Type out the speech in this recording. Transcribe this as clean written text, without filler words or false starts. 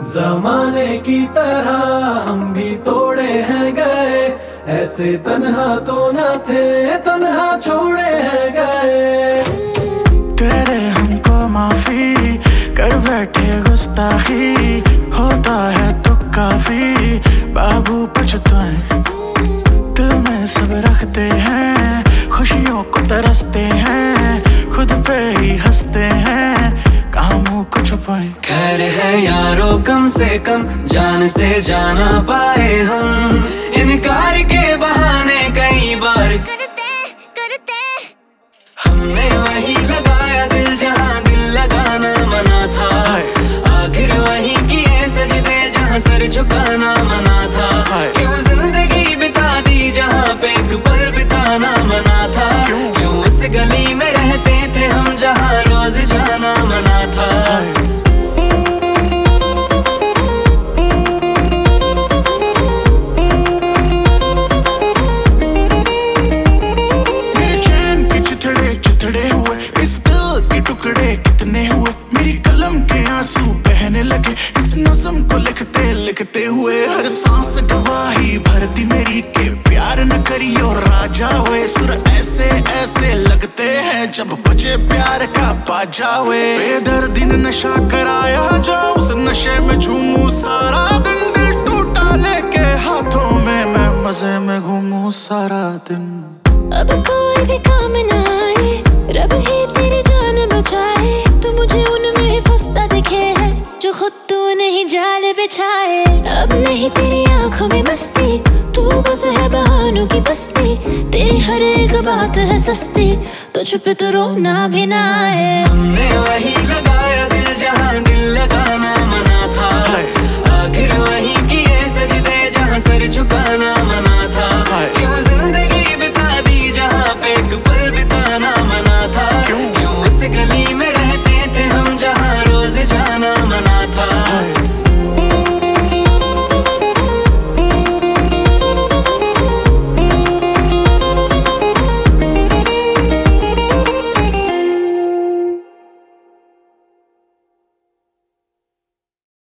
जमाने की तरह हम भी तोड़े हैं गए, ऐसे तन्हा तो न थे, तन्हा छोड़े हैं गए। तेरे हमको माफी कर बैठे गुस्ताखी, होता है तो काफी बाबू पछताए। दिल में सब रखते हैं, खुशियों को तरसते हैं, खुद पे ही हंसते हैं, कामों को छुपाए। खैर है यारो कम से कम जान से जाना पाए हम, इनकार के बहाने कई बार करते हमने वही लगाया दिल जहां दिल लगाना मना था, आखिर वही किए सजदे जहां सर झुकाना मना था। क्यों जिंदगी बिता दी जहां पे एक पल बिताना मना था, क्यों उस गली में रहते थे हम जहां रोज जाना मना था। टुकड़े कितने हुए, मेरी कलम के आंसू बहने लगे, इस नज़म को लिखते लिखते हुए। हर सांस गवाही भरती मेरी के प्यार न करी और राजा हुए। सुर ऐसे ऐसे लगते हैं जब बजे प्यार का बाजा हुए। बेदर्दी ने नशा कराया जो उस नशे में झूमूं सारा दिन, दिल टूटा लेके हाथों में मैं मजे में घूमूं सारा दिन। अब कोई भी काम न आए, रब ही तेरी जान बचाए। तू मुझे उनमें फंसता दिखे है जो खुद तूने ही जाल बिछाए। अब नहीं तेरी आंखों में मस्ती, तू बस है बहानों की बस्ती। तेरी हर एक बात है सस्ती, तो चुप तो रोना भी ना है। हमने वही लगाया दिल जहां